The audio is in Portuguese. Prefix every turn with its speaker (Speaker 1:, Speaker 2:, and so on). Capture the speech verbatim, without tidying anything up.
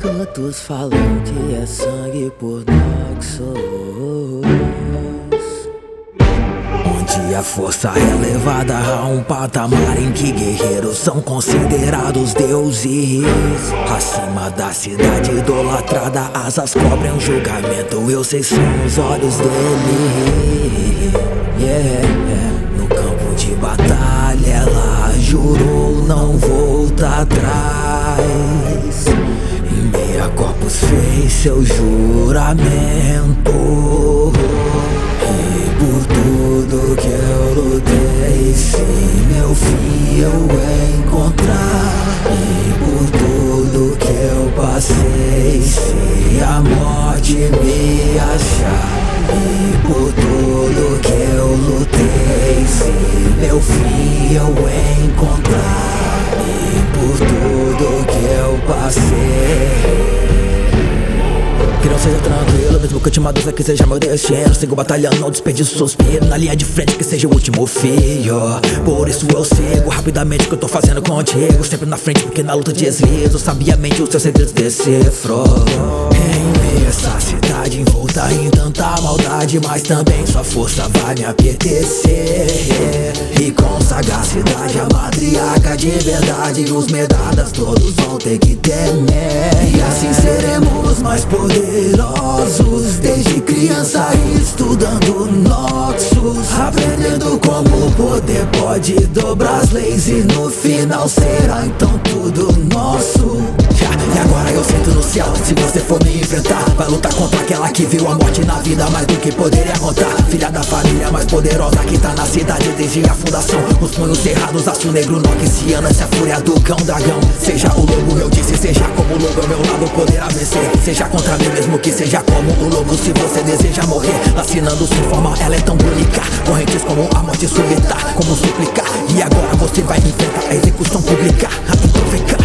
Speaker 1: cantos falam que é sangue por Noxus, onde a força é levada a um patamar em que guerreiros são considerados deuses. Acima da cidade idolatrada, asas cobrem um julgamento, eu sei são os olhos dele. Yeah, yeah. No campo de batalha ela jurou não voltar atrás. Em meia corpos fez seu juramento, e por tudo que eu lutei, se meu fim eu encontrar, e por tudo que eu passei, se a morte me achar, e por tudo que eu lutei, se meu fim eu encontrar, e por tudo que eu passei. Que não seja tranquilo, mesmo que a última dose que seja meu destino. Sigo batalhando, não desperdiço suspiro. Na linha de frente que seja o último fio. Por isso eu sigo rapidamente o que eu tô fazendo contigo. Sempre na frente porque na luta deslizo sabiamente os seus segredos decifro. Em meio a essa cidade envolta em tanta maldade, mas também sua força vai me apetecer. E com sagacidade a matriarca de verdade, os medadas todos vão ter que temer. E assim seremos mais poderosos, desde criança estudando Noxus, aprendendo como o poder pode dobrar as leis, e no final será então tudo nosso. E agora eu sinto no céu, se você for me enfrentar, vai lutar contra aquela que viu a morte na vida mais do que poderia contar. Filha da família mais poderosa que tá na cidade desde a fundação. Os punhos cerrados, aço negro, noxiana, essa fúria do cão dragão. Seja o lobo, eu disse, seja como o lobo, ao meu lado poderá vencer. Seja contra mim mesmo que seja como o lobo, se você deseja morrer. Assinando sua forma, ela é tão única, correntes como a morte súbita, como suplicar. E agora você vai enfrentar a execução pública, a então vem cá.